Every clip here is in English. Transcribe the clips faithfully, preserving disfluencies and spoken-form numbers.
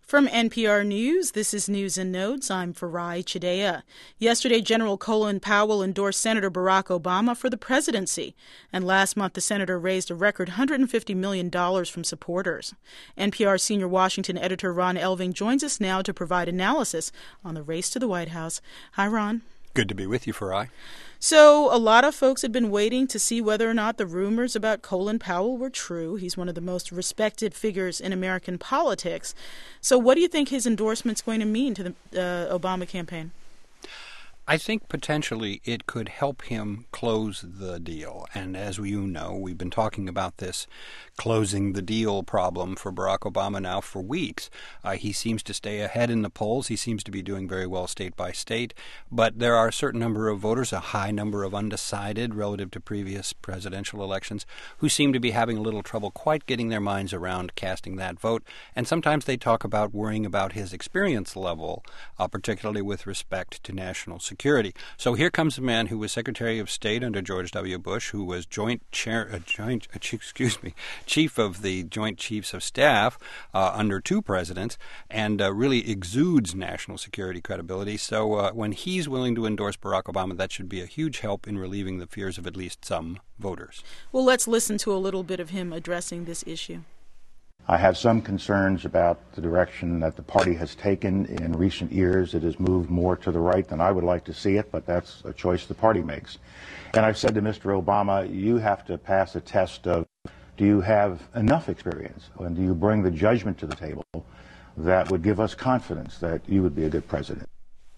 From N P R News, this is News and Notes. I'm Farai Chideya. Yesterday, General Colin Powell endorsed Senator Barack Obama for the presidency. And last month, the senator raised a record one hundred fifty million dollars from supporters. N P R senior Washington editor Ron Elving joins us now to provide analysis on the race to the White House. Hi, Ron. Good to be with you, Farai. So a lot of folks had been waiting to see whether or not the rumors about Colin Powell were true. He's one of the most respected figures in American politics. So what do you think his endorsement's going to mean to the uh, Obama campaign? I think potentially it could help him close the deal. And as you know, we've been talking about this closing the deal problem for Barack Obama now for weeks. Uh, he seems to stay ahead in the polls. He seems to be doing very well state by state. But there are a certain number of voters, a high number of undecided relative to previous presidential elections, who seem to be having a little trouble quite getting their minds around casting that vote. And sometimes they talk about worrying about his experience level, uh, particularly with respect to national security. Security. So here comes a man who was Secretary of State under George W. Bush, who was joint chair, uh, joint, uh, excuse me, chief of the Joint Chiefs of Staff uh, under two presidents, and uh, really exudes national security credibility. So uh, when he's willing to endorse Barack Obama, that should be a huge help in relieving the fears of at least some voters. Well, let's listen to a little bit of him addressing this issue. I have some concerns about the direction that the party has taken in recent years. It has moved more to the right than I would like to see it, but that's a choice the party makes. And I've said to Mister Obama, you have to pass a test of, do you have enough experience, and do you bring the judgment to the table that would give us confidence that you would be a good president?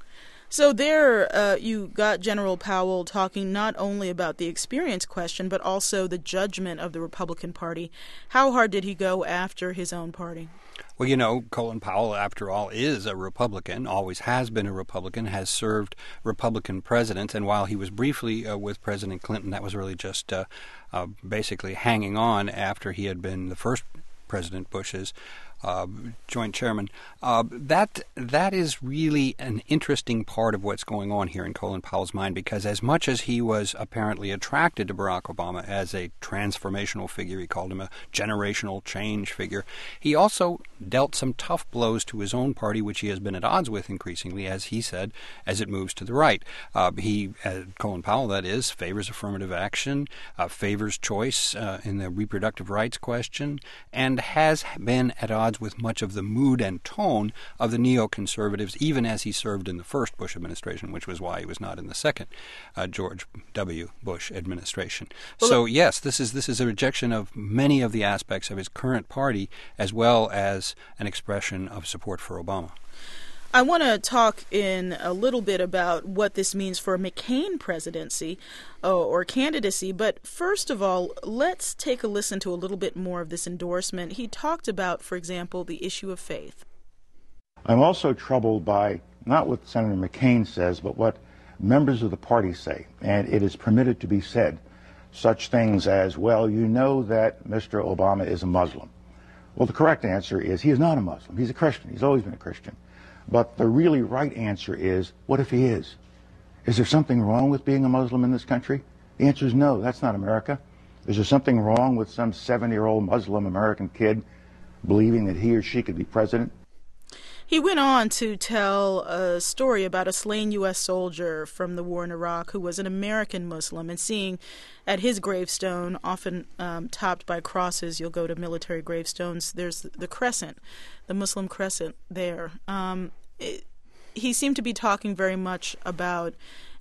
So there uh, you got General Powell talking not only about the experience question, but also the judgment of the Republican Party. How hard did he go after his own party? Well, you know, Colin Powell, after all, is a Republican, always has been a Republican, has served Republican presidents, and while he was briefly uh, with President Clinton, that was really just uh, uh, basically hanging on after he had been the first President Bush's Uh, joint chairman. Uh, that that is really an interesting part of what's going on here in Colin Powell's mind, because as much as he was apparently attracted to Barack Obama as a transformational figure, he called him a generational change figure, he also dealt some tough blows to his own party, which he has been at odds with increasingly, as he said, as it moves to the right. Uh, he, uh, Colin Powell, that is, favors affirmative action, uh, favors choice uh, in the reproductive rights question, and has been at odds with much of the mood and tone of the neoconservatives, even as he served in the first Bush administration, which was why he was not in the second uh, George W. Bush administration. Well, so yes, this is this is a rejection of many of the aspects of his current party, as well as an expression of support for Obama. I want to talk in a little bit about what this means for a McCain presidency uh, or candidacy. But first of all, let's take a listen to a little bit more of this endorsement. He talked about, for example, the issue of faith. I'm also troubled by not what Senator McCain says, but what members of the party say. And it is permitted to be said such things as, well, you know that Mister Obama is a Muslim. Well, the correct answer is he is not a Muslim. He's a Christian. He's always been a Christian. But the really right answer is, what if he is? Is there something wrong with being a Muslim in this country? The answer is no, that's not America. Is there something wrong with some seventy-year-old Muslim American kid believing that he or she could be president? He went on to tell a story about a slain U S soldier from the war in Iraq who was an American Muslim, and seeing at his gravestone, often um, topped by crosses, you'll go to military gravestones, there's the crescent, the Muslim crescent there. Um, it, he seemed to be talking very much about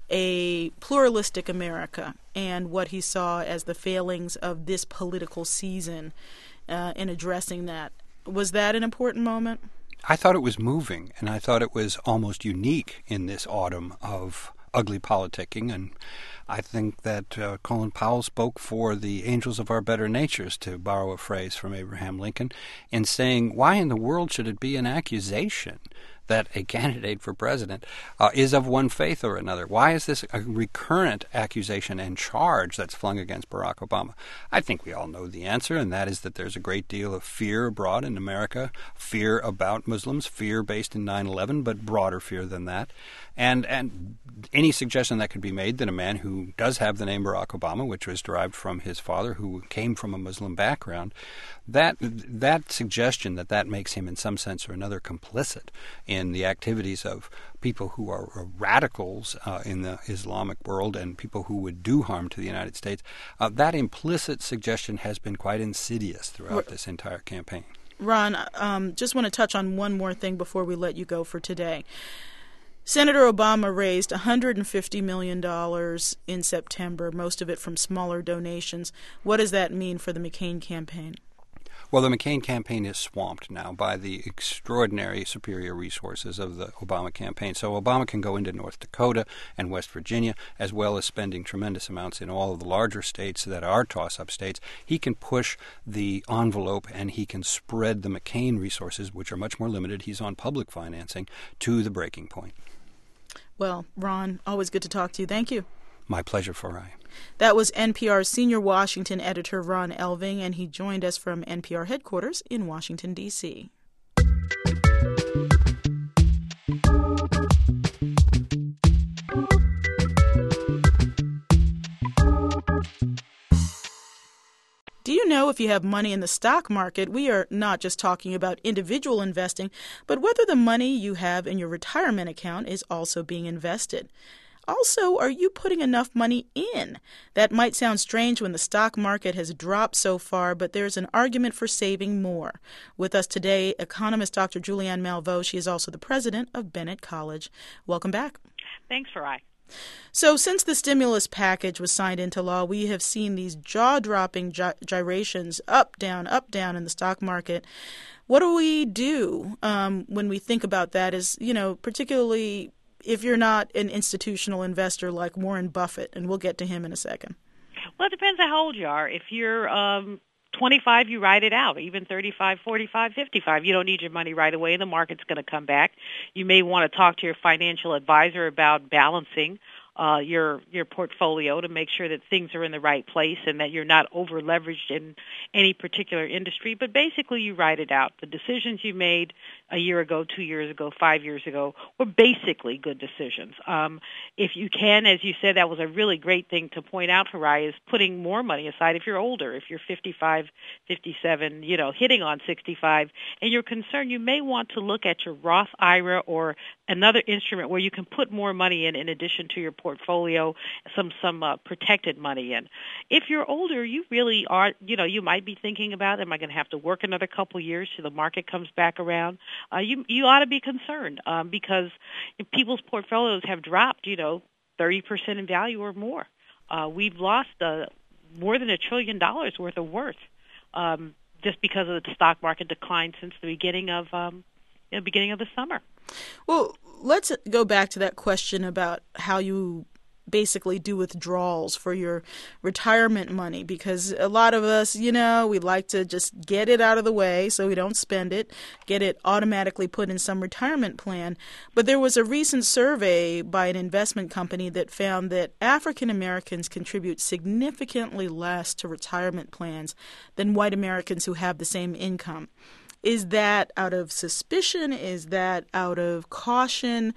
a pluralistic America and what he saw as the failings of this political season uh, in addressing that. Was that an important moment? I thought it was moving, and I thought it was almost unique in this autumn of ugly politicking, and I think that uh, Colin Powell spoke for the angels of our better natures, to borrow a phrase from Abraham Lincoln, in saying, why in the world should it be an accusation that a candidate for president uh, is of one faith or another. Why is this a recurrent accusation and charge that's flung against Barack Obama? I think we all know the answer, and that is that there's a great deal of fear abroad in America, fear about Muslims, fear based in nine eleven, but broader fear than that. And and any suggestion that could be made that a man who does have the name Barack Obama, which was derived from his father, who came from a Muslim background, that that suggestion that that makes him in some sense or another complicit in the activities of people who are radicals uh, in the Islamic world and people who would do harm to the United States, uh, that implicit suggestion has been quite insidious throughout this entire campaign. Ron, um, just want to touch on one more thing before we let you go for today. Senator Obama raised one hundred fifty million dollars in September, most of it from smaller donations. What does that mean for the McCain campaign? Well, the McCain campaign is swamped now by the extraordinary superior resources of the Obama campaign. So Obama can go into North Dakota and West Virginia, as well as spending tremendous amounts in all of the larger states that are toss-up states. He can push the envelope and he can spread the McCain resources, which are much more limited. He's on public financing, to the breaking point. Well, Ron, always good to talk to you. Thank you. My pleasure, Farai. That was N P R's senior Washington editor, Ron Elving, and he joined us from N P R headquarters in Washington, D C Do you know if you have money in the stock market, we are not just talking about individual investing, but whether the money you have in your retirement account is also being invested? Also, are you putting enough money in? That might sound strange when the stock market has dropped so far, but there's an argument for saving more. With us today, economist Doctor Julianne Malveaux. She is also the president of Bennett College. Welcome back. Thanks, Farai. So since the stimulus package was signed into law, we have seen these jaw-dropping gy- gyrations up, down, up, down in the stock market. What do we do um, when we think about that? Is, you know, particularly if you're not an institutional investor like Warren Buffett, and we'll get to him in a second. Well, it depends on how old you are. If you're um, twenty-five, you ride it out. Even thirty-five, forty-five, fifty-five, you don't need your money right away. The market's going to come back. You may want to talk to your financial advisor about balancing uh, your your portfolio to make sure that things are in the right place and that you're not over leveraged in any particular industry. But basically, you ride it out. The decisions you made a year ago, two years ago, five years ago were basically good decisions. Um, if you can, as you said, that was a really great thing to point out, Farai, is putting more money aside if you're older, if you're fifty-five, fifty-seven, you know, hitting on sixty-five, and you're concerned, you may want to look at your Roth I R A or another instrument where you can put more money in in addition to your portfolio, some some uh, protected money in. If you're older, you really are, you know, you might be thinking about, am I going to have to work another couple years till the market comes back around? Uh, you you ought to be concerned um, because if people's portfolios have dropped, you know, thirty percent in value or more. Uh, we've lost uh, more than a trillion dollars worth of worth um, just because of the stock market decline since the beginning of um, the beginning of the summer. Well, let's go back to that question about how you basically do withdrawals for your retirement money, because a lot of us, you know, we like to just get it out of the way so we don't spend it, get it automatically put in some retirement plan. But there was a recent survey by an investment company that found that African Americans contribute significantly less to retirement plans than white Americans who have the same income. Is that out of suspicion? Is that out of caution?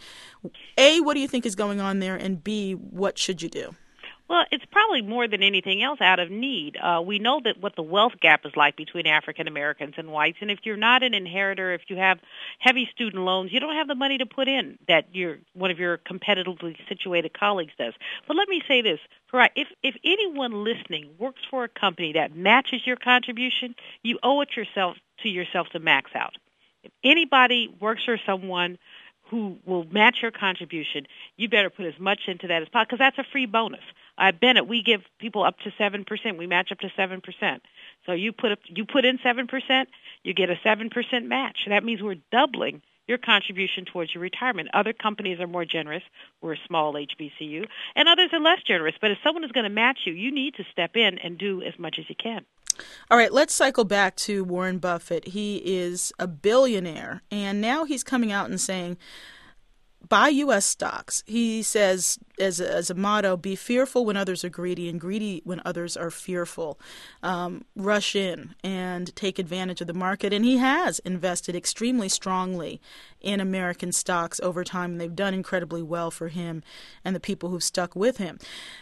A, what do you think is going on there? And B, what should you do? Well, it's probably more than anything else out of need. Uh, we know that what the wealth gap is like between African Americans and whites, and if you're not an inheritor, if you have heavy student loans, you don't have the money to put in that your one of your competitively situated colleagues does. But let me say this, right? If if anyone listening works for a company that matches your contribution, you owe it yourself to yourself to max out. If anybody works for someone who will match your contribution, you better put as much into that as possible, because that's a free bonus. At Bennett, we give people up to seven percent. We match up to seven percent. So you put up, you put in seven percent, you get a seven percent match. That means we're doubling your contribution towards your retirement. Other companies are more generous. We're a small H B C U. And others are less generous. But if someone is going to match you, you need to step in and do as much as you can. All right, let's cycle back to Warren Buffett. He is a billionaire, and now he's coming out and saying, buy U S stocks. He says, as a, as a motto, be fearful when others are greedy and greedy when others are fearful. Um, rush in and take advantage of the market. And he has invested extremely strongly in American stocks over time, and they've done incredibly well for him and the people who've stuck with him.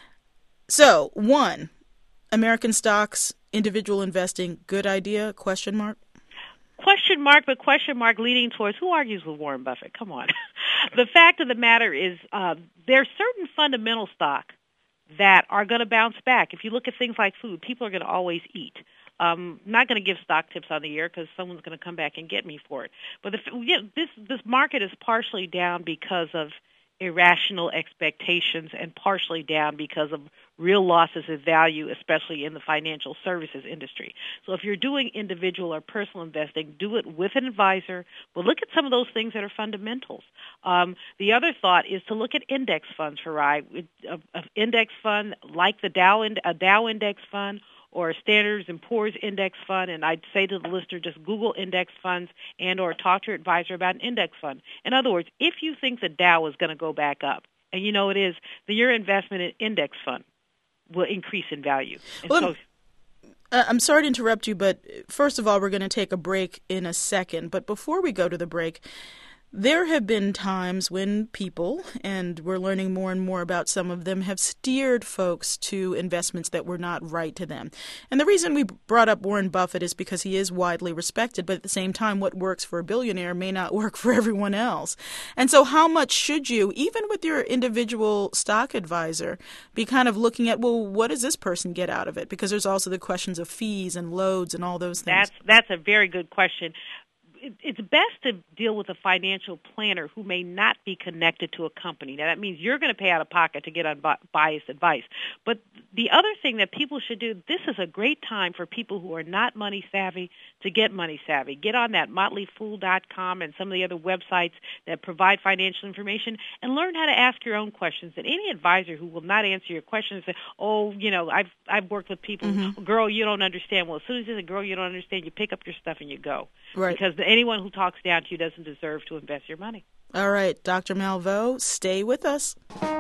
So, one, American stocks, individual investing, good idea, question mark? Question mark, but question mark leading towards who argues with Warren Buffett? Come on. The fact of the matter is uh, there are certain fundamental stock that are going to bounce back. If you look at things like food, people are going to always eat. Um, not going to give stock tips on the year because someone's going to come back and get me for it. But the, yeah, this this market is partially down because of irrational expectations and partially down because of real losses of value, especially in the financial services industry. So if you're doing individual or personal investing, do it with an advisor, but look at some of those things that are fundamentals. Um, the other thought is to look at index funds for I. An index fund like the Dow, a Dow index fund or a Standards and Poor's index fund, and I'd say to the listener, just Google index funds and or talk to your advisor about an index fund. In other words, if you think the Dow is going to go back up, and you know it is, then your investment in index fund will increase in value. And well, so, uh, I'm sorry to interrupt you, but first of all, we're going to take a break in a second. But before we go to the break, there have been times when people, and we're learning more and more about some of them, have steered folks to investments that were not right to them. And the reason we brought up Warren Buffett is because he is widely respected, but at the same time, what works for a billionaire may not work for everyone else. And so how much should you, even with your individual stock advisor, be kind of looking at, well, what does this person get out of it? Because there's also the questions of fees and loads and all those things. That's, that's a very good question. It's best to deal with a financial planner who may not be connected to a company. Now, that means you're going to pay out of pocket to get unbiased advice. But the other thing that people should do, this is a great time for people who are not money savvy to get money savvy. Get on that motley fool dot com and some of the other websites that provide financial information and learn how to ask your own questions. And any advisor who will not answer your questions say, oh, you know, I've I've worked with people, mm-hmm. girl, you don't understand. Well, as soon as you say, girl, you don't understand, you pick up your stuff and you go. Right. Because anyone who talks down to you doesn't deserve to invest your money. All right, Doctor Malveaux, stay with us.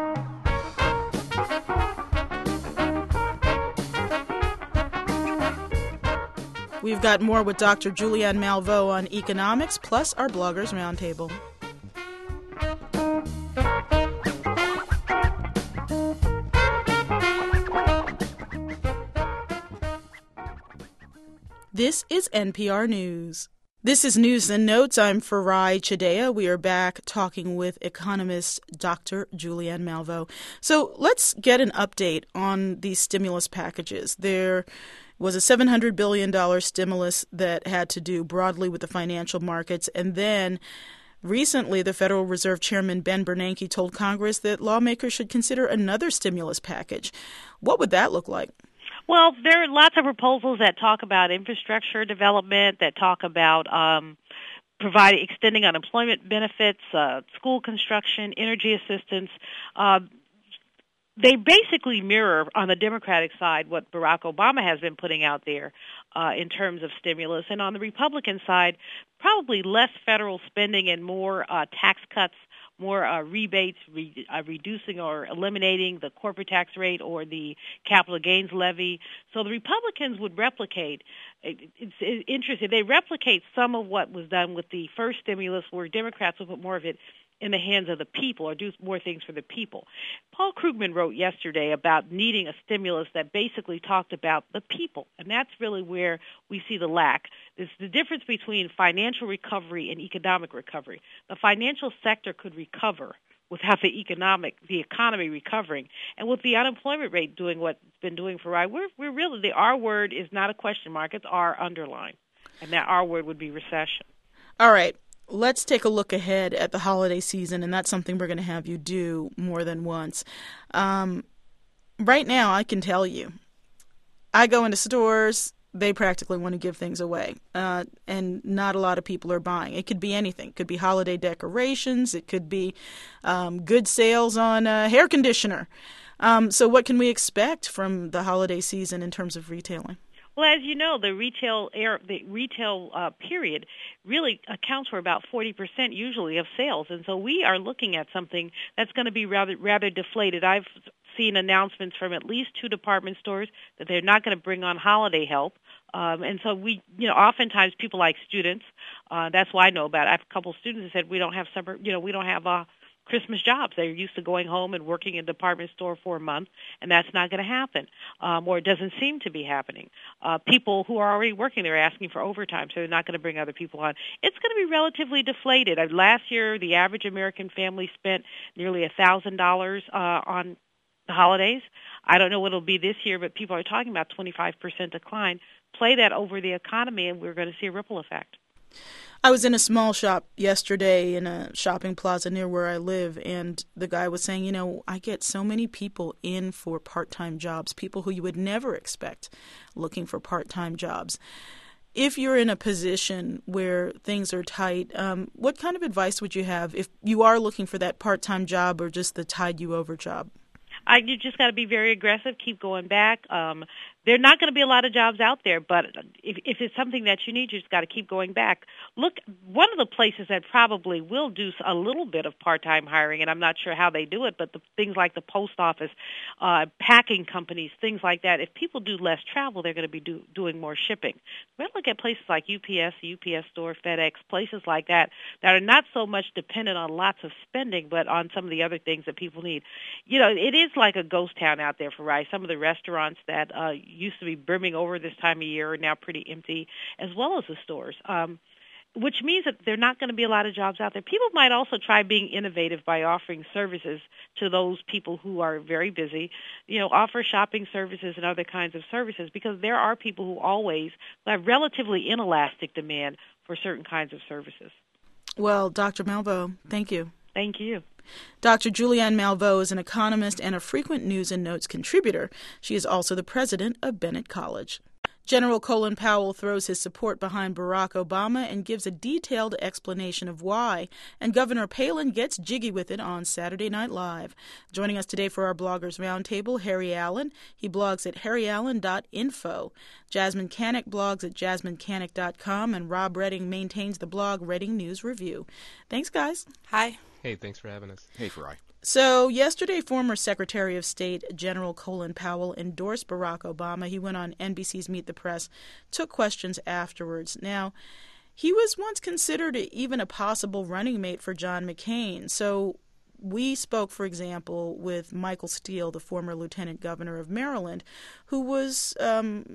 We've got more with Doctor Julianne Malveaux on economics, plus our Bloggers Roundtable. This is N P R News. This is News and Notes. I'm Farai Chideya. We are back talking with economist Doctor Julianne Malveaux. So let's get an update on these stimulus packages. There was a seven hundred billion dollars stimulus that had to do broadly with the financial markets, and then recently the Federal Reserve Chairman Ben Bernanke told Congress that lawmakers should consider another stimulus package. What would that look like? Well, there are lots of proposals that talk about infrastructure development, that talk about um, providing, extending unemployment benefits, uh, school construction, energy assistance. Uh, they basically mirror, on the Democratic side, what Barack Obama has been putting out there uh, in terms of stimulus. And on the Republican side, probably less federal spending and more uh, tax cuts, more uh, rebates, re- uh, reducing or eliminating the corporate tax rate or the capital gains levy. So the Republicans would replicate, it, it's, it's interesting, they replicate some of what was done with the first stimulus, where Democrats will put more of it in the hands of the people or do more things for the people. Paul Krugman wrote yesterday about needing a stimulus that basically talked about the people, and that's really where we see the lack. It's the difference between financial recovery and economic recovery. The financial sector could recover without the economic, the economy recovering, and with the unemployment rate doing what it's been doing for a while, we're, we're really, the R word is not a question mark, it's R underline, and that R word would be recession. All right. Let's take a look ahead at the holiday season, and that's something we're going to have you do more than once. Um, right now, I can tell you, I go into stores, they practically want to give things away, uh, and not a lot of people are buying. It could be anything. It could be holiday decorations. It could be um, good sales on a hair conditioner. Um, so what can we expect from the holiday season in terms of retailing? Well, as you know, the retail air, the retail uh, period really accounts for about forty percent usually of sales, and so we are looking at something that's going to be rather rather deflated. I've seen announcements from at least two department stores that they're not going to bring on holiday help. Um, and so we, you know, oftentimes people like students. Uh, that's why I know about it. I have a couple of students that said we don't have summer, you know, we don't have uh, Christmas jobs. They're used to going home and working in a department store for a month, and that's not going to happen, um, or it doesn't seem to be happening. Uh, people who are already working, they're asking for overtime, so they're not going to bring other people on. It's going to be relatively deflated. Uh, last year, the average American family spent nearly one thousand dollars uh, on the holidays. I don't know what it'll be this year, but people are talking about twenty-five percent decline. Play that over the economy, and we're going to see a ripple effect. I was in a small shop yesterday in a shopping plaza near where I live, and the guy was saying, you know, I get so many people in for part-time jobs, people who you would never expect looking for part-time jobs. If you're in a position where things are tight, um, what kind of advice would you have if you are looking for that part-time job or just the tide-you-over job? I, you just got to be very aggressive, keep going back. Um, there are not going to be a lot of jobs out there, but if, if it's something that you need, you just got to keep going back. Look, one of the places that probably will do a little bit of part-time hiring, and I'm not sure how they do it, but the things like the post office, uh, packing companies, things like that, if people do less travel, they're going to be do, doing more shipping. We're going to look at places like U P S, the U P S store, FedEx, places like that that are not so much dependent on lots of spending, but on some of the other things that people need. You know, it is like a ghost town out there for rice. Some of the restaurants that uh, used to be brimming over this time of year are now pretty empty, as well as the stores, um, which means that there are not going to be a lot of jobs out there. People might also try being innovative by offering services to those people who are very busy, you know, offer shopping services and other kinds of services, because there are people who always have relatively inelastic demand for certain kinds of services. Well, Doctor Malveaux, thank you. Thank you. Doctor Julianne Malveaux is an economist and a frequent News and Notes contributor. She is also the president of Bennett College. General Colin Powell throws his support behind Barack Obama and gives a detailed explanation of why. And Governor Palin gets jiggy with it on Saturday Night Live. Joining us today for our Bloggers Roundtable, Harry Allen. He blogs at harry allen dot info. Jasmine Canick blogs at jasmine canick dot com. And Rob Redding maintains the blog Redding News Review. Thanks, guys. Hi. Hey, thanks for having us. Hey, Farai. So yesterday, former Secretary of State General Colin Powell endorsed Barack Obama. He went on N B C's Meet the Press, took questions afterwards. Now, he was once considered even a possible running mate for John McCain. So we spoke, for example, with Michael Steele, the former Lieutenant Governor of Maryland, who was um,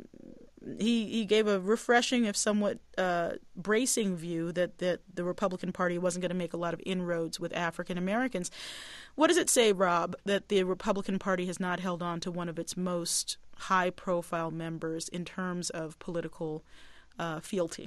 he he gave a refreshing, if somewhat uh, bracing view that, that the Republican Party wasn't going to make a lot of inroads with African Americans. What does it say, Rob, that the Republican Party has not held on to one of its most high-profile members in terms of political uh, fealty?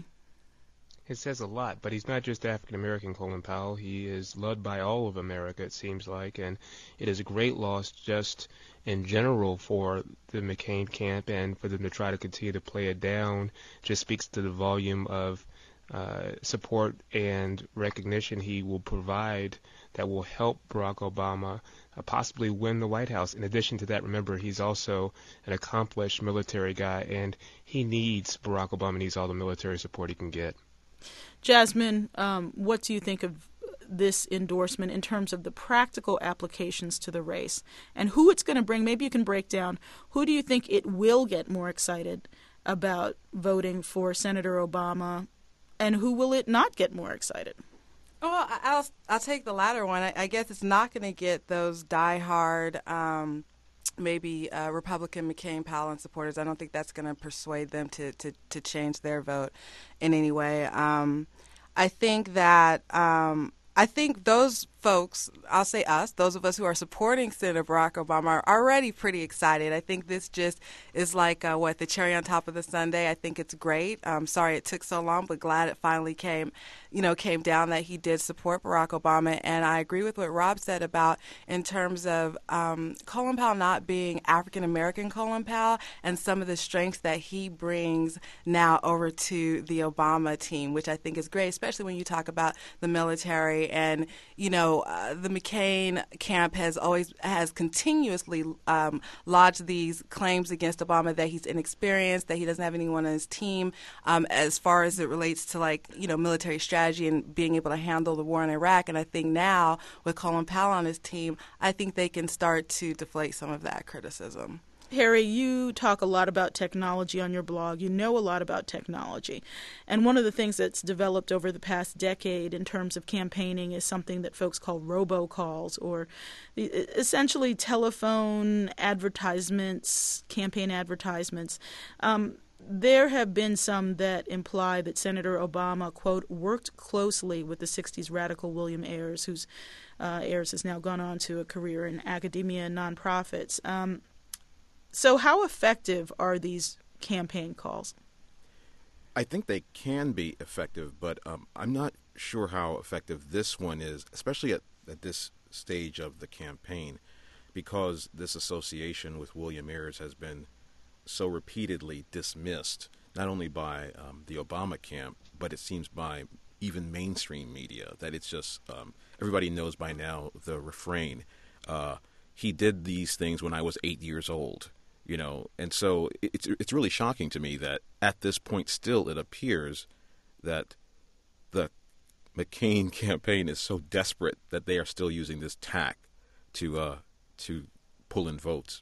It says a lot, but he's not just African-American, Colin Powell. He is loved by all of America, it seems like, and it is a great loss just in general for the McCain camp, and for them to try to continue to play it down just speaks to the volume of uh, support and recognition he will provide that will help Barack Obama uh, possibly win the White House. In addition to that, remember, he's also an accomplished military guy, and he needs, Barack Obama needs all the military support he can get. Jasmine, um, what do you think of this endorsement in terms of the practical applications to the race and who it's going to bring? Maybe you can break down, who do you think it will get more excited about voting for Senator Obama, and who will it not get more excited? Well, I'll, I'll take the latter one. I, I guess it's not going to get those diehard um, maybe uh, Republican McCain Palin supporters. I don't think that's going to persuade them to, to, to change their vote in any way. Um, I think that um, I think those folks, I'll say us, those of us who are supporting Senator Barack Obama are already pretty excited. I think this just is like, uh, what, the cherry on top of the sundae. I think it's great. I'm sorry it took so long, but glad it finally came, you know, came down that he did support Barack Obama. And I agree with what Rob said about in terms of um, Colin Powell not being African-American Colin Powell and some of the strengths that he brings now over to the Obama team, which I think is great, especially when you talk about the military story. And, you know, uh, the McCain camp has always, has continuously um, lodged these claims against Obama that he's inexperienced, that he doesn't have anyone on his team um, as far as it relates to, like, you know, military strategy and being able to handle the war in Iraq. And I think now with Colin Powell on his team, I think they can start to deflate some of that criticism. Harry, you talk a lot about technology on your blog. You know a lot about technology. And one of the things that's developed over the past decade in terms of campaigning is something that folks call robocalls, or essentially telephone advertisements, campaign advertisements. Um, There have been some that imply that Senator Obama, quote, worked closely with the sixties radical William Ayers, whose uh, Ayers has now gone on to a career in academia and nonprofits. Um, so how effective are these campaign calls? I think they can be effective, but um, I'm not sure how effective this one is, especially at, at this stage of the campaign, because this association with William Ayers has been so repeatedly dismissed, not only by um, the Obama camp, but it seems by even mainstream media, that it's just, um, everybody knows by now the refrain, uh, he did these things when I was eight years old, you know, and so it's, it's really shocking to me that at this point still it appears that the McCain campaign is so desperate that they are still using this tack to, uh, to pull in votes.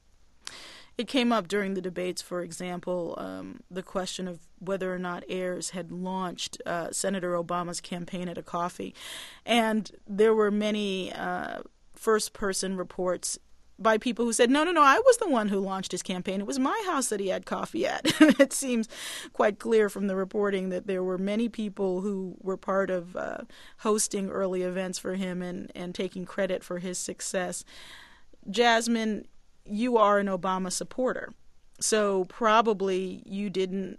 It came up during the debates, for example, um, the question of whether or not Ayers had launched uh, Senator Obama's campaign at a coffee. And there were many uh, first-person reports by people who said, no, no, no, I was the one who launched his campaign. It was my house that he had coffee at. It seems quite clear from the reporting that there were many people who were part of uh, hosting early events for him and, and taking credit for his success. Jasmine, you are an Obama supporter, so probably you didn't,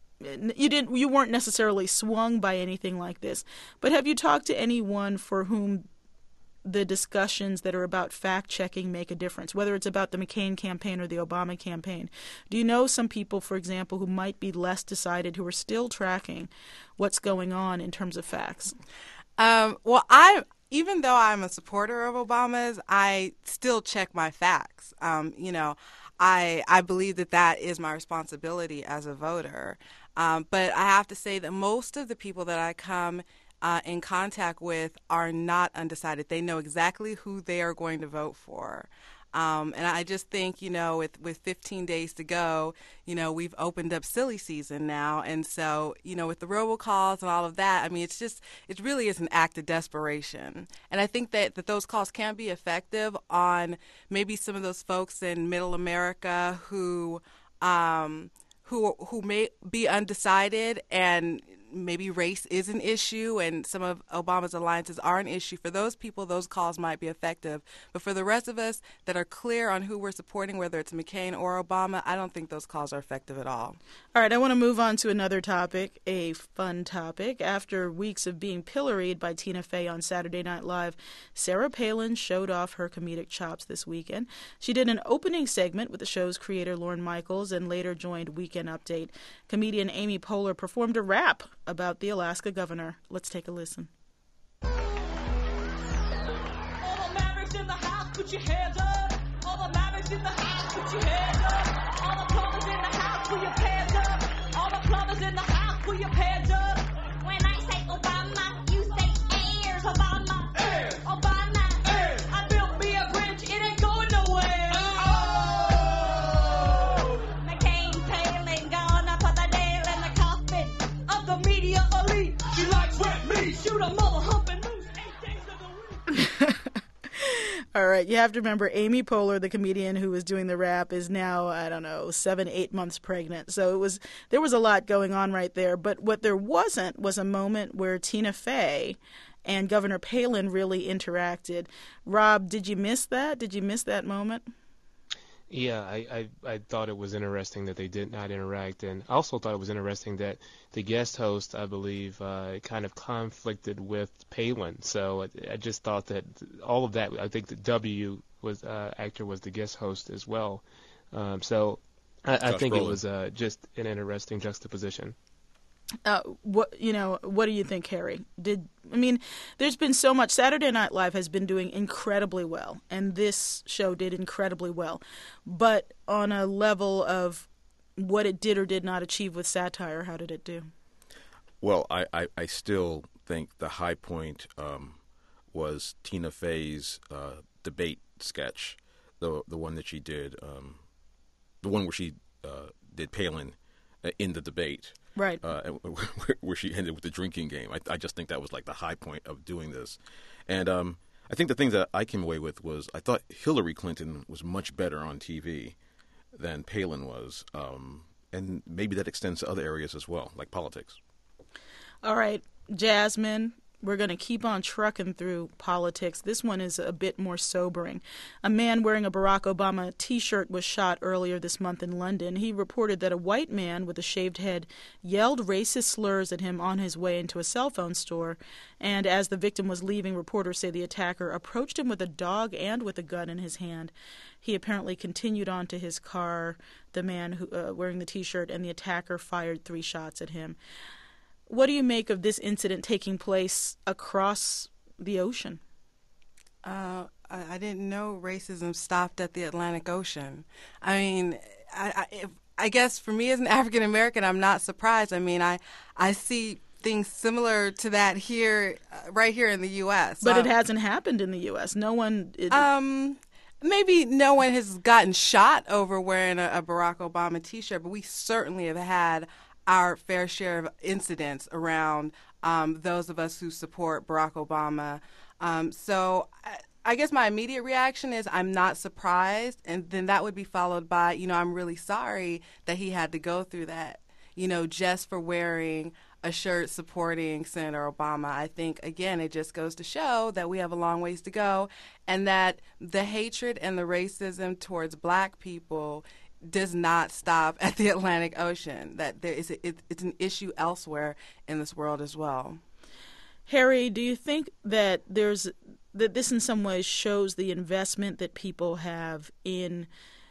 you didn't, you weren't necessarily swung by anything like this. But have you talked to anyone for whom the discussions that are about fact-checking make a difference, whether it's about the McCain campaign or the Obama campaign? Do you know some people, for example, who might be less decided, who are still tracking what's going on in terms of facts? Um, well, I. Even though I'm a supporter of Obama's, I still check my facts. Um, you know, I I believe that that is my responsibility as a voter. Um, but I have to say that most of the people that I come uh, in contact with are not undecided. They know exactly who they are going to vote for. Um, and I just think, you know, with, with fifteen days to go, you know, we've opened up silly season now. And so, you know, with the robocalls and all of that, I mean, it's just, it really is an act of desperation. And I think that, that those calls can be effective on maybe some of those folks in middle America who, um, who, who may be undecided, and maybe race is an issue and some of Obama's alliances are an issue. For those people, those calls might be effective. But for the rest of us that are clear on who we're supporting, whether it's McCain or Obama, I don't think those calls are effective at all. All right, I want to move on to another topic, a fun topic. After weeks of being pilloried by Tina Fey on Saturday Night Live, Sarah Palin showed off her comedic chops this weekend. She did an opening segment with the show's creator, Lorne Michaels, and later joined Weekend Update. Comedian Amy Poehler performed a rap about the Alaska governor. Let's take a listen. All the Mavericks in the house, put your hands up. All the Mavericks in the house, put your hands up. All the plumbers in the house, put your hands up. All the plumbers in the house, put your hands up. When I say Obama, you say Ayers. Obama, Ayers. Obama, Ayers. I built me a bridge, it ain't going nowhere. Oh, McCain, Palin, gonna put the nail in the coffin of the media elite. She likes red meat. Shoot a mother humping moose eight days of the week. All right, you have to remember Amy Poehler, the comedian who was doing the rap, is now, I don't know, seven, eight months pregnant. So it was there was a lot going on right there. But what there wasn't was a moment where Tina Fey and Governor Palin really interacted. Rob, did you miss that? Did you miss that moment? Yeah, I, I, I thought it was interesting that they did not interact, and I also thought it was interesting that the guest host, I believe, uh, kind of conflicted with Palin. So I, I just thought that all of that, I think the W was uh, actor was the guest host as well. Um, so I, I think Brolin. It was uh, just an interesting juxtaposition. Uh, what you know? What do you think, Harry? Did I mean? There's been so much. Saturday Night Live has been doing incredibly well, and this show did incredibly well. But on a level of what it did or did not achieve with satire, how did it do? Well, I, I, I still think the high point um, was Tina Fey's uh, debate sketch, the the one that she did, um, the one where she uh, did Palin in the debate. Right. Uh, where she ended with the drinking game. I, I just think that was like the high point of doing this. And um, I think the thing that I came away with was I thought Hillary Clinton was much better on T V than Palin was. Um, and maybe that extends to other areas as well, like politics. All right, Jasmine, we're going to keep on trucking through politics. This one is a bit more sobering. A man wearing a Barack Obama T-shirt was shot earlier this month in London. He reported that a white man with a shaved head yelled racist slurs at him on his way into a cell phone store. And as the victim was leaving, reporters say the attacker approached him with a dog and with a gun in his hand. He apparently continued on to his car, the man who, uh, wearing the T-shirt, and the attacker fired three shots at him. What do you make of this incident taking place across the ocean? Uh, I, I didn't know racism stopped at the Atlantic Ocean. I mean, I, I, if, I guess for me as an African American, I'm not surprised. I mean, I, I see things similar to that here, uh, right here in the U S But so, it hasn't happened in the U S No one. It, um. Maybe no one has gotten shot over wearing a, a Barack Obama T-shirt, but we certainly have had our fair share of incidents around um, those of us who support Barack Obama. Um, so I, I guess my immediate reaction is I'm not surprised, and then that would be followed by, you know, I'm really sorry that he had to go through that, you know, just for wearing a shirt supporting Senator Obama. I think, again, it just goes to show that we have a long ways to go, and that the hatred and the racism towards black people does not stop at the Atlantic Ocean, that there is a, it, it's an issue elsewhere in this world as well. Harry, do you think that there's that this in some ways shows the investment that people have in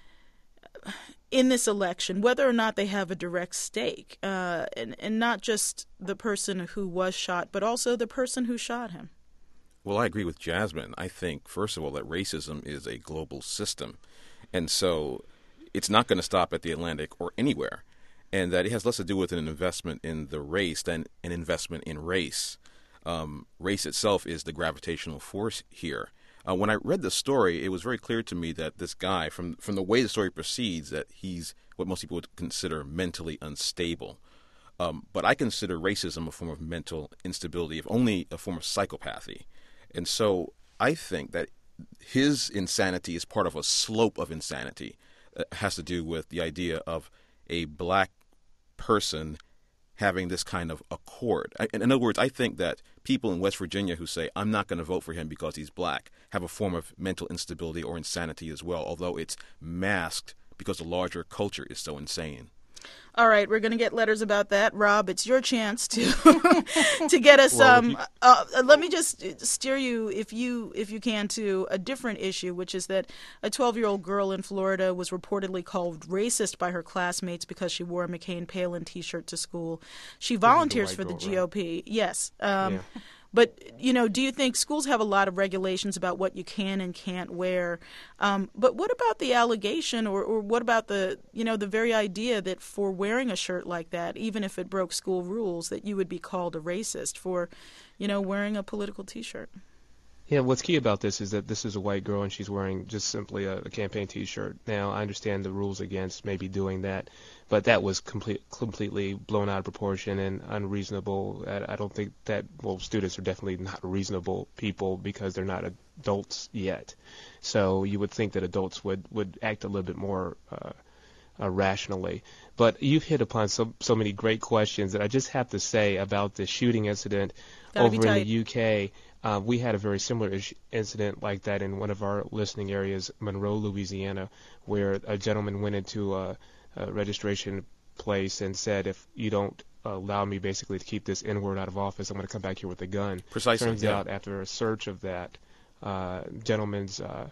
in this election, whether or not they have a direct stake, uh, and, and not just the person who was shot, but also the person who shot him? Well, I agree with Jasmine. I think, first of all, that racism is a global system. And so it's not going to stop at the Atlantic or anywhere, and that it has less to do with an investment in the race than an investment in race. Um, race itself is the gravitational force here. Uh, when I read the story, it was very clear to me that this guy, from from the way the story proceeds, that he's what most people would consider mentally unstable. Um, but I consider racism a form of mental instability, if only a form of psychopathy. And so I think that his insanity is part of a slope of insanity. Has to do with the idea of a black person having this kind of accord. In other words, I think that people in West Virginia who say, I'm not going to vote for him because he's black, have a form of mental instability or insanity as well, although it's masked because the larger culture is so insane. All right, we're going to get letters about that. Rob, it's your chance to to get us. Well, um, you... uh, let me just steer you, if you if you can, to a different issue, which is that a twelve-year-old girl in Florida was reportedly called racist by her classmates because she wore a McCain Palin T-shirt to school. She volunteers for the girl, G O P. Right? Yes. Um, yeah. But, you know, do you think schools have a lot of regulations about what you can and can't wear? Um, but what about the allegation or, or what about the, you know, the very idea that for wearing a shirt like that, even if it broke school rules, that you would be called a racist for, you know, wearing a political T-shirt? Yeah, what's key about this is that this is a white girl and she's wearing just simply a, a campaign T-shirt. Now, I understand the rules against maybe doing that, but that was complete, completely blown out of proportion and unreasonable. I, I don't think that, well, students are definitely not reasonable people because they're not adults yet. So you would think that adults would, would act a little bit more uh, uh, rationally. But you've hit upon so, so many great questions that I just have to say about the shooting incident Gotta over be in tight. the U K. Uh, we had a very similar ish- incident like that in one of our listening areas, Monroe, Louisiana, where a gentleman went into a, a registration place and said, if you don't allow me basically to keep this N-word out of office, I'm going to come back here with a gun. Precisely. Turns yeah. out after a search of that uh, gentleman's uh,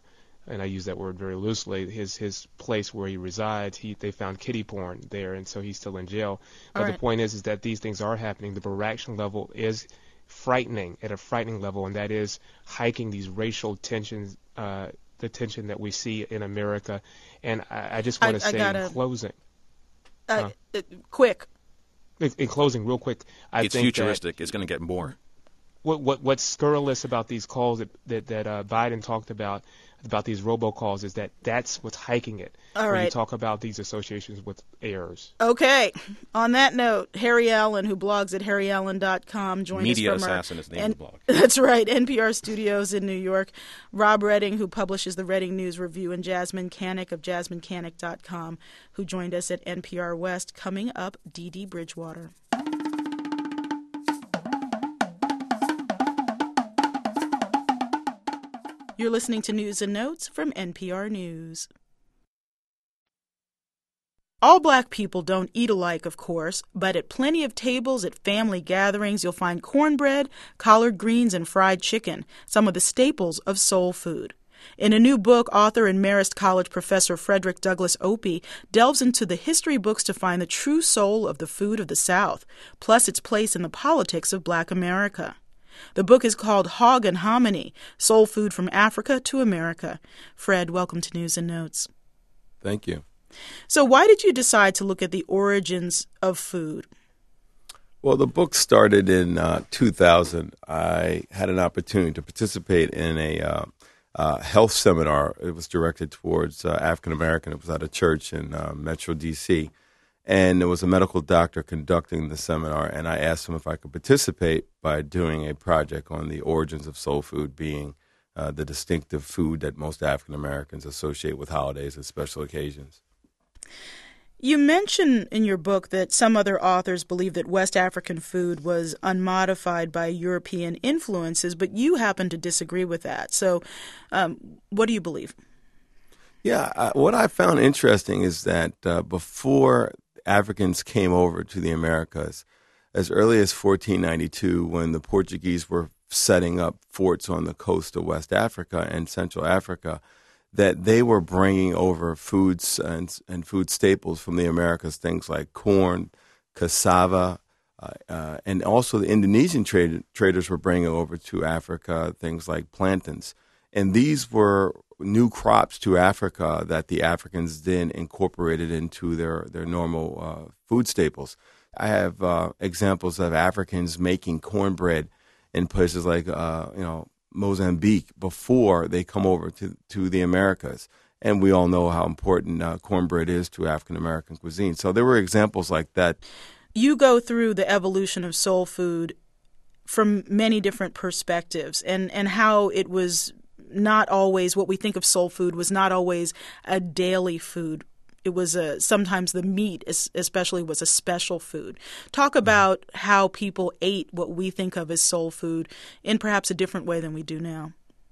and I use that word very loosely, his his place where he resides, he they found kiddie porn there, and so he's still in jail. But All right. the point is, is that these things are happening. The Barack level is frightening, at a frightening level, and that is hiking these racial tensions, uh, the tension that we see in America. And I, I just want I- to I say gotta- in closing, Uh, Huh? uh, quick. in, in closing, real quick, I It's think futuristic. It's going to get more. that what what what's scurrilous about these calls that that, that uh, Biden talked about about these robocalls is that that's what's hiking it. All when right. you talk about these associations with errors. Okay. On that note, Harry Allen, who blogs at harry allen dot com, joined Media us from our- Assassin is the name and- of the blog. That's right, N P R studios in New York. Rob Redding, who publishes the Redding News Review, and Jasmine Canick of jasmine canick dot com, who joined us at N P R West. Coming up, Dee Dee Bridgewater. You're listening to News and Notes from N P R News. All black people don't eat alike, of course, but at plenty of tables at family gatherings, you'll find cornbread, collard greens, and fried chicken, some of the staples of soul food. In a new book, author and Marist College professor Frederick Douglass Opie delves into the history books to find the true soul of the food of the South, plus its place in the politics of black America. The book is called Hog and Hominy, Soul Food from Africa to America. Fred, welcome to News and Notes. Thank you. So why did you decide to look at the origins of food? Well, the book started in uh, two thousand. I had an opportunity to participate in a uh, uh, health seminar. It was directed towards uh, African American. It was at a church in uh, Metro D C, and there was a medical doctor conducting the seminar, and I asked him if I could participate by doing a project on the origins of soul food, being uh, the distinctive food that most African Americans associate with holidays and special occasions. You mention in your book that some other authors believe that West African food was unmodified by European influences, but you happen to disagree with that. So um, what do you believe? Yeah, uh, what I found interesting is that uh, before Africans came over to the Americas, as early as fourteen ninety-two, when the Portuguese were setting up forts on the coast of West Africa and Central Africa, that they were bringing over foods and, and food staples from the Americas, things like corn, cassava, uh, uh, and also the Indonesian trade, traders were bringing over to Africa things like plantains. And these were new crops to Africa that the Africans then incorporated into their, their normal uh, food staples. I have uh, examples of Africans making cornbread in places like, uh, you know, Mozambique before they come over to, to the Americas. And we all know how important uh, cornbread is to African American cuisine. So there were examples like that. You go through the evolution of soul food from many different perspectives, and, and how it was not always what we think of soul food was not always a daily food. It was a, sometimes the meat especially was a special food. Talk about how people ate what we think of as soul food in perhaps a different way than we do now.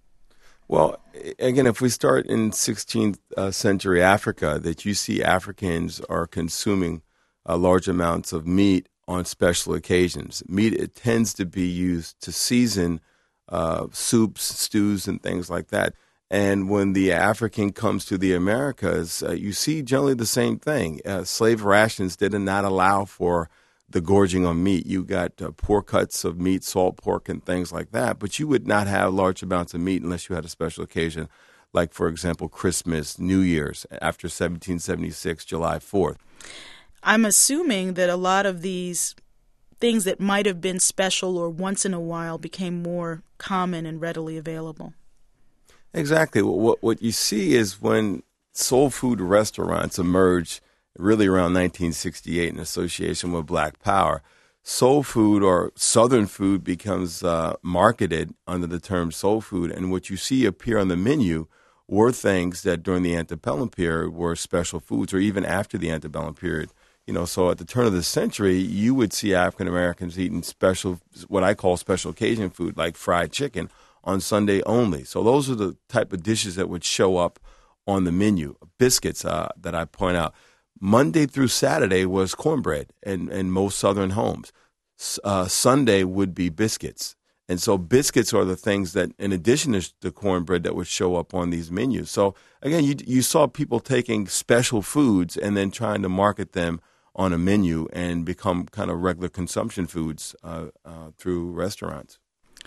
Well, again, if we start in sixteenth uh, century Africa, that you see Africans are consuming uh, large amounts of meat on special occasions. Meat, it tends to be used to season uh, soups, stews, and things like that. And when the African comes to the Americas, uh, you see generally the same thing. Uh, slave rations did not allow for the gorging on meat. You got uh, poor cuts of meat, salt pork, and things like that. But you would not have large amounts of meat unless you had a special occasion, like, for example, Christmas, New Year's, after seventeen seventy-six, July fourth. I'm assuming that a lot of these things that might have been special or once in a while became more common and readily available. Exactly. What what you see is when soul food restaurants emerged really around nineteen sixty-eight in association with Black Power, soul food or Southern food becomes uh, marketed under the term soul food. And what you see appear on the menu were things that during the antebellum period were special foods, or even after the antebellum period. You know, so at the turn of the century, you would see African Americans eating special, what I call special occasion food, like fried chicken, on Sunday only. So those are the type of dishes that would show up on the menu. Biscuits uh, that I point out. Monday through Saturday was cornbread in, in most Southern homes. Uh, Sunday would be biscuits. And so biscuits are the things that, in addition to the cornbread, that would show up on these menus. So again, you you saw people taking special foods and then trying to market them on a menu and become kind of regular consumption foods uh, uh, through restaurants.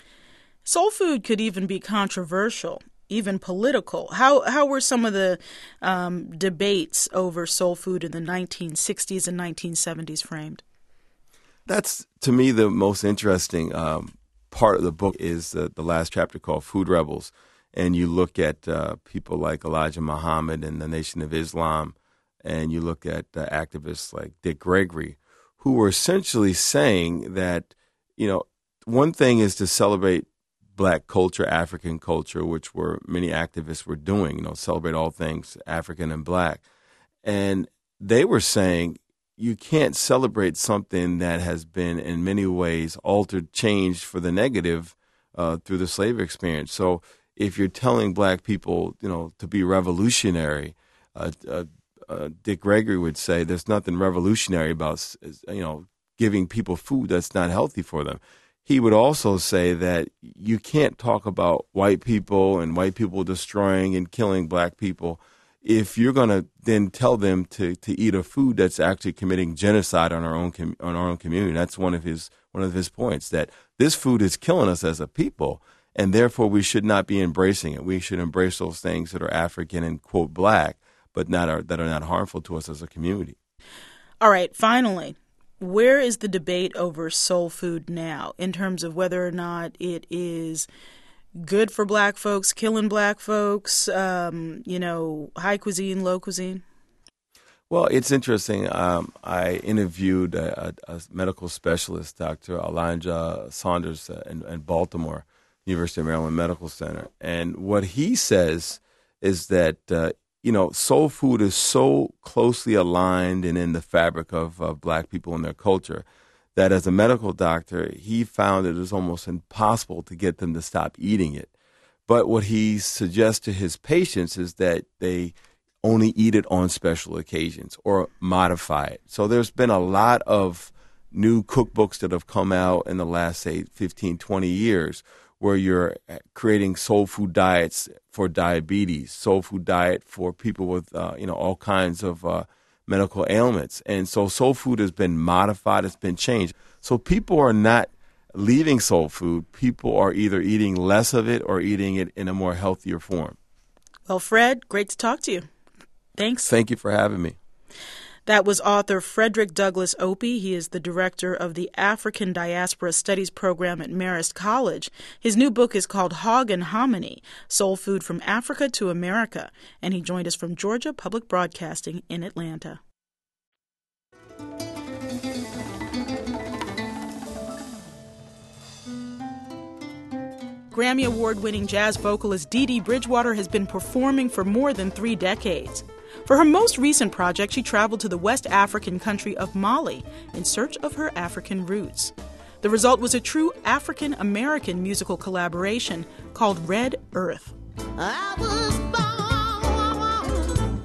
Soul food could even be controversial, even political. How how were some of the um, debates over soul food in the nineteen sixties and nineteen seventies framed? That's, to me, the most interesting um, part of the book is the, the last chapter called Food Rebels. And you look at uh, people like Elijah Muhammad and the Nation of Islam, and you look at uh, activists like Dick Gregory, who were essentially saying that, you know, one thing is to celebrate Black culture, African culture, which were many activists were doing, you know, celebrate all things African and Black. And they were saying you can't celebrate something that has been in many ways altered, changed for the negative uh, through the slavery experience. So if you're telling Black people, you know, to be revolutionary, uh, uh, uh, Dick Gregory would say there's nothing revolutionary about, you know, giving people food that's not healthy for them. He would also say that you can't talk about white people and white people destroying and killing Black people if you're going to then tell them to, to eat a food that's actually committing genocide on our own com- on our own community. That's one of his one of his points, that this food is killing us as a people, and therefore we should not be embracing it. We should embrace those things that are African and, quote, Black, but not are, that are not harmful to us as a community. All right, finally, where is the debate over soul food now in terms of whether or not it is good for Black folks, killing Black folks, um, you know, high cuisine, low cuisine? Well, it's interesting. Um, I interviewed a, a, a medical specialist, Doctor Elijah Saunders, uh, in, in Baltimore, University of Maryland Medical Center. And what he says is that, uh, you know, soul food is so closely aligned and in the fabric of uh, Black people and their culture that as a medical doctor, he found it was almost impossible to get them to stop eating it. But what he suggests to his patients is that they only eat it on special occasions or modify it. So there's been a lot of new cookbooks that have come out in the last, say, fifteen, twenty years where you're creating soul food diets for diabetes, soul food diet for people with, uh, you know, all kinds of uh, medical ailments. And so soul food has been modified, it's been changed. So people are not leaving soul food. People are either eating less of it or eating it in a more healthier form. Well, Fred, great to talk to you. Thanks. Thank you for having me. That was author Frederick Douglass Opie. He is the director of the African Diaspora Studies program at Marist College. His new book is called Hog and Hominy, Soul Food from Africa to America, and he joined us from Georgia Public Broadcasting in Atlanta. Grammy Award-winning jazz vocalist Dee Dee Bridgewater has been performing for more than three decades. For her most recent project, she traveled to the West African country of Mali in search of her African roots. The result was a true African-American musical collaboration called Red Earth. I was born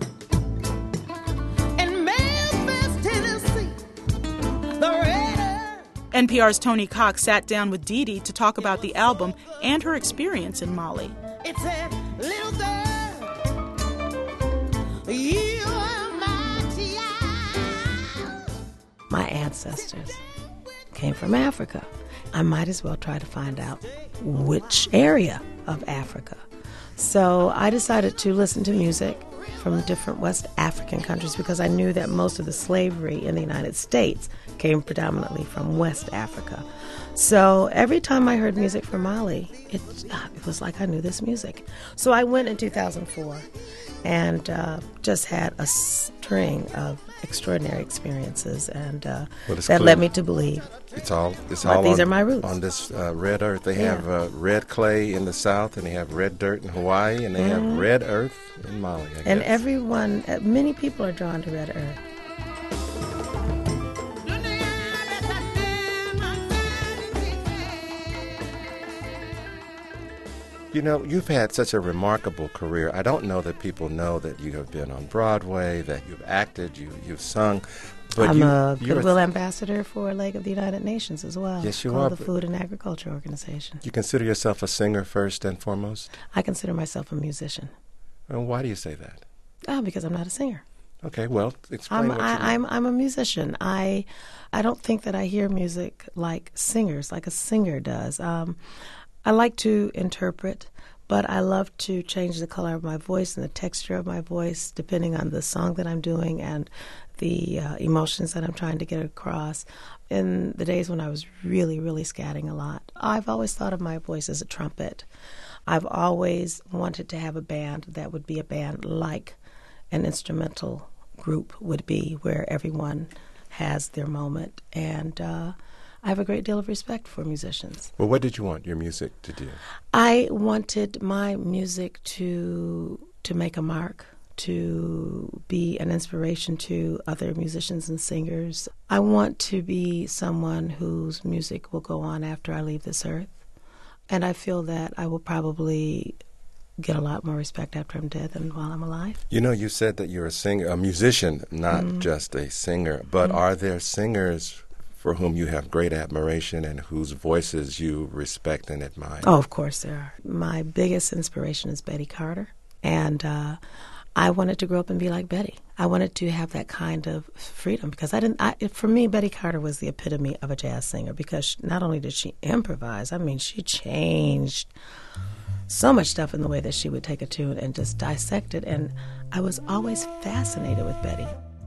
in Memphis, Tennessee, the Red Earth. N P R's Tony Cox sat down with Dee Dee to talk about the album and her experience in Mali. It's a little girl. You are my child. My ancestors came from Africa. I might as well try to find out which area of Africa. So I decided to listen to music from different West African countries because I knew that most of the slavery in the United States came predominantly from West Africa. So every time I heard music from Mali, it, it was like I knew this music. So I went in two thousand four and uh, just had a string of extraordinary experiences, and uh, well, that clear. led me to believe it's all it's well, all these on, are my roots. On this uh, red earth. They yeah. have uh, red clay in the south, and they have red dirt in Hawaii, and they mm-hmm. have red earth in Mali. I and guess. everyone, uh, many people are drawn to red earth. You know, you've had such a remarkable career. I don't know that people know that you have been on Broadway, that you've acted, you, you've sung. But I'm you, a you're Goodwill a, ambassador for a League of the United Nations as well. Yes, you called are, the but- Food and Agriculture Organization. You consider yourself a singer first and foremost? I consider myself a musician. And why do you say that? Oh, because I'm not a singer. Okay, well, explain I'm, what you I, mean. I'm I'm a musician. I I don't think that I hear music like singers, like a singer does. Um, I like to interpret, but I love to change the color of my voice and the texture of my voice depending on the song that I'm doing and the uh, emotions that I'm trying to get across. In the days when I was really, really scatting a lot, I've always thought of my voice as a trumpet. I've always wanted to have a band that would be a band like an instrumental group would be, where everyone has their moment. And uh, I have a great deal of respect for musicians. Well, what did you want your music to do? I wanted my music to to make a mark, to be an inspiration to other musicians and singers. I want to be someone whose music will go on after I leave this earth. And I feel that I will probably get a lot more respect after I'm dead than while I'm alive. You know, you said that you're a singer, a musician, not Mm. just a singer. But Mm. are there singers for whom you have great admiration and whose voices you respect and admire? Oh, of course there are. My biggest inspiration is Betty Carter. And uh, I wanted to grow up and be like Betty. I wanted to have that kind of freedom because I didn't. I, for me, Betty Carter was the epitome of a jazz singer because she, not only did she improvise, I mean, she changed so much stuff in the way that she would take a tune and just dissect it. And I was always fascinated with Betty.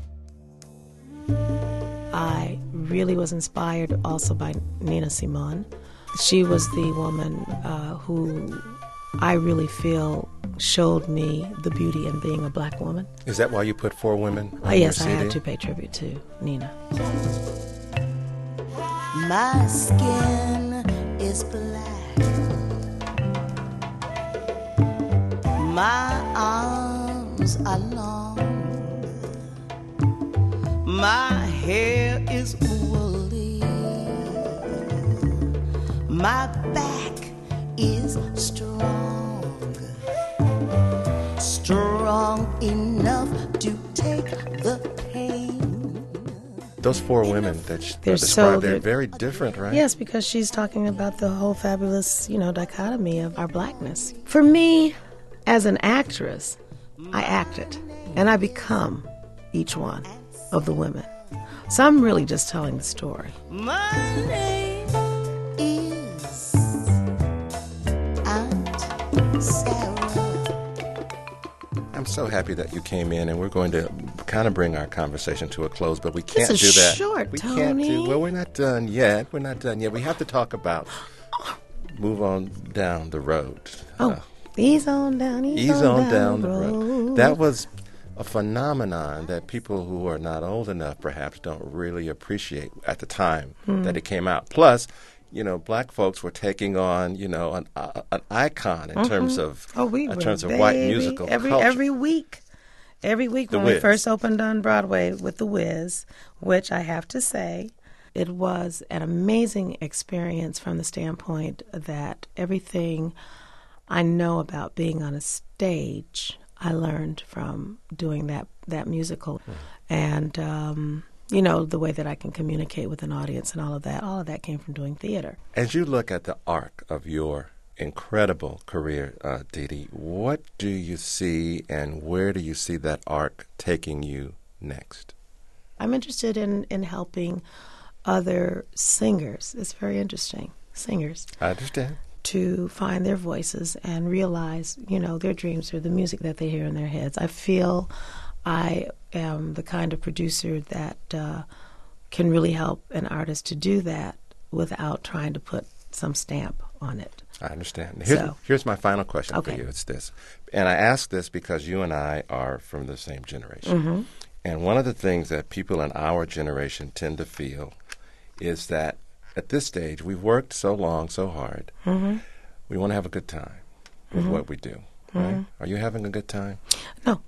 I really was inspired also by Nina Simone. She was the woman uh, who I really feel showed me the beauty in being a black woman. Is that why you put four women on Uh, yes, your I C D? had to pay tribute to Nina. My skin is black. My arms are long. My hair is woolly. My back is strong. Strong enough to take the pain. Those four women that sh- They're described, so- they're they're- very different, right? Yes, because she's talking about the whole fabulous, you know, dichotomy of our blackness. For me, as an actress, I act it, and I become each one of the women. So I'm really just telling the story. My name is Aunt Sarah. I'm so happy that you came in, and we're going to kind of bring our conversation to a close, but we can't This do is that. short, we can't do. Tony. Well, we're not done yet. We're not done yet. We have to talk about move on down the road. Oh, Uh, ease on down, ease, ease on down the the road. road. That was a phenomenon that people who are not old enough perhaps don't really appreciate at the time Hmm. that it came out. Plus, you know, black folks were taking on, you know, an uh, an icon in Mhm. terms of oh, we in were, terms of white baby, musical every culture. every week. Every week The when we Wiz. first opened on Broadway with The Wiz, which I have to say, it was an amazing experience from the standpoint that everything I know about being on a stage, I learned from doing that, that musical. And, um, you know, the way that I can communicate with an audience and all of that, all of that came from doing theater. As you look at the arc of your incredible career, uh, Dee Dee, what do you see and where do you see that arc taking you next? I'm interested in, in helping other singers. It's very interesting, singers. I understand. To find their voices and realize, you know, their dreams are the music that they hear in their heads. I feel I am the kind of producer that uh, can really help an artist to do that without trying to put some stamp on it. I understand. Here's, So- here's my final question Okay. for you. It's this. And I ask this because you and I are from the same generation. Mhm. And one of the things that people in our generation tend to feel is that at this stage, we've worked so long, so hard. Mhm. We want to have a good time with Mhm. what we do. Right? Mhm. Are you having a good time? No.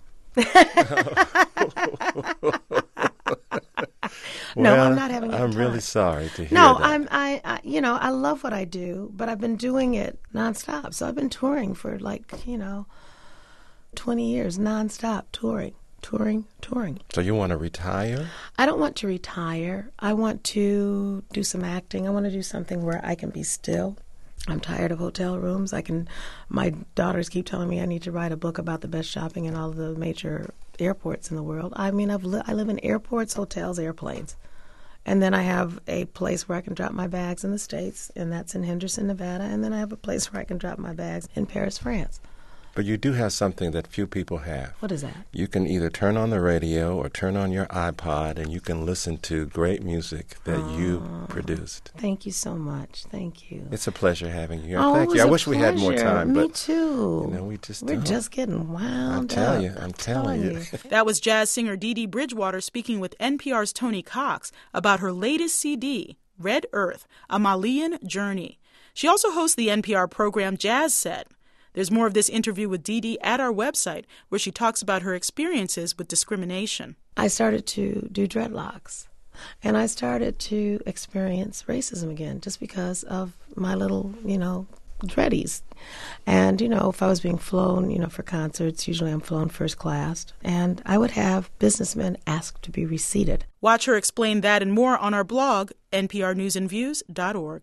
No, Well, I'm not having a good I'm really time. sorry to hear No, that. I'm I, I you know, I love what I do, but I've been doing it nonstop. So I've been touring for like, you know, twenty years nonstop touring. touring, touring. So you want to retire? I don't want to retire. I want to do some acting. I want to do something where I can be still. I'm tired of hotel rooms. I can. My daughters keep telling me I need to write a book about the best shopping in all of the major airports in the world. I mean, I've li- I live in airports, hotels, airplanes. And then I have a place where I can drop my bags in the States, and that's in Henderson, Nevada. And then I have a place where I can drop my bags in Paris, France. But you do have something that few people have. What is that? You can either turn on the radio or turn on your iPod, and you can listen to great music that oh, you produced. Thank you so much. Thank you. It's a pleasure having you here. Oh, Thank it you. I was a wish we had more pleasure. time. Me but, too. You know, we just We're don't. just getting wound I'm telling up. you. I'm telling you. That was jazz singer Dee Dee Bridgewater speaking with N P R's Tony Cox about her latest C D, Red Earth, A Malian Journey. She also hosts the N P R program Jazz Set. There's more of this interview with Dee Dee at our website, where she talks about her experiences with discrimination. I started to do dreadlocks, and I started to experience racism again just because of my little, you know, dreadies. And, you know, if I was being flown, you know, for concerts, usually I'm flown first class, and I would have businessmen ask to be reseated. Watch her explain that and more on our blog, N P R news and views dot org.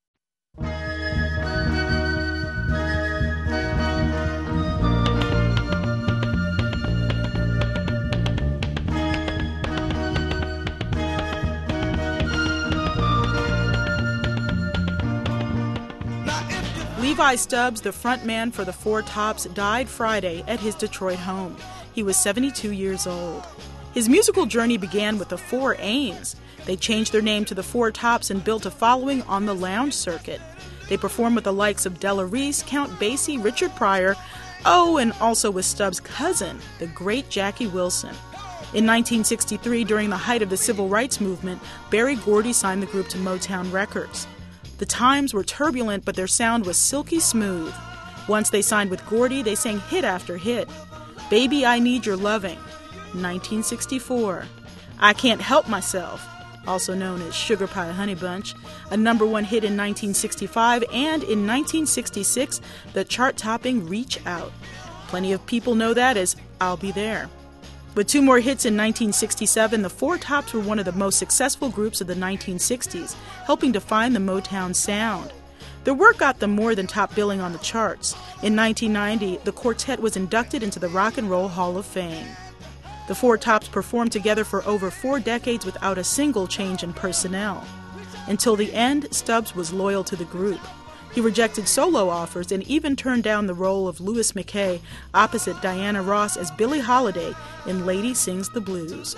Levi Stubbs, the frontman for the Four Tops, died Friday at his Detroit home. He was seventy-two years old. His musical journey began with the Four Ames. They changed their name to the Four Tops and built a following on the lounge circuit. They performed with the likes of Della Reese, Count Basie, Richard Pryor, oh, and also with Stubbs' cousin, the great Jackie Wilson. In nineteen sixty-three, during the height of the Civil Rights Movement, Berry Gordy signed the group to Motown Records. The times were turbulent, but their sound was silky smooth. Once they signed with Gordy, they sang hit after hit. Baby, I Need Your Loving, nineteen sixty-four. I Can't Help Myself, also known as Sugar Pie Honey Bunch, a number one hit in nineteen sixty-five, and in nineteen sixty-six, the chart-topping Reach Out. Plenty of people know that as I'll Be There. With two more hits in nineteen sixty-seven, the Four Tops were one of the most successful groups of the nineteen sixties, helping define the Motown sound. Their work got them more than top billing on the charts. In nineteen ninety, the quartet was inducted into the Rock and Roll Hall of Fame. The Four Tops performed together for over four decades without a single change in personnel. Until the end, Stubbs was loyal to the group. He rejected solo offers and even turned down the role of Louis McKay opposite Diana Ross as Billie Holiday in Lady Sings the Blues.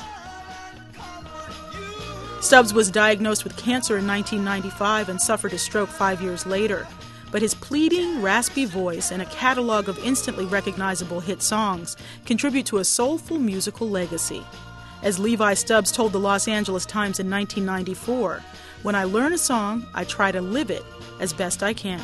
Stubbs was diagnosed with cancer in nineteen ninety-five and suffered a stroke five years later. But his pleading, raspy voice and a catalog of instantly recognizable hit songs contribute to a soulful musical legacy. As Levi Stubbs told the Los Angeles Times in nineteen ninety-four, "When I learn a song, I try to live it as best I can."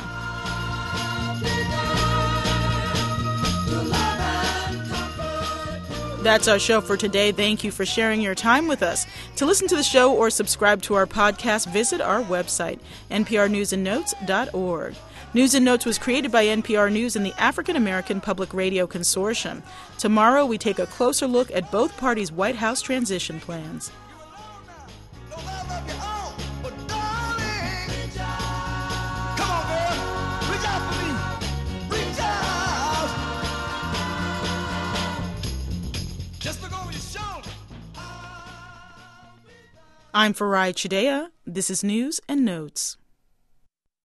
That's our show for today. Thank you for sharing your time with us. To listen to the show or subscribe to our podcast, visit our website, N P R news and notes dot org. News and Notes was created by N P R News and the African American Public Radio Consortium. Tomorrow, we take a closer look at both parties' White House transition plans. I'm Farai Chideya. This is News and Notes.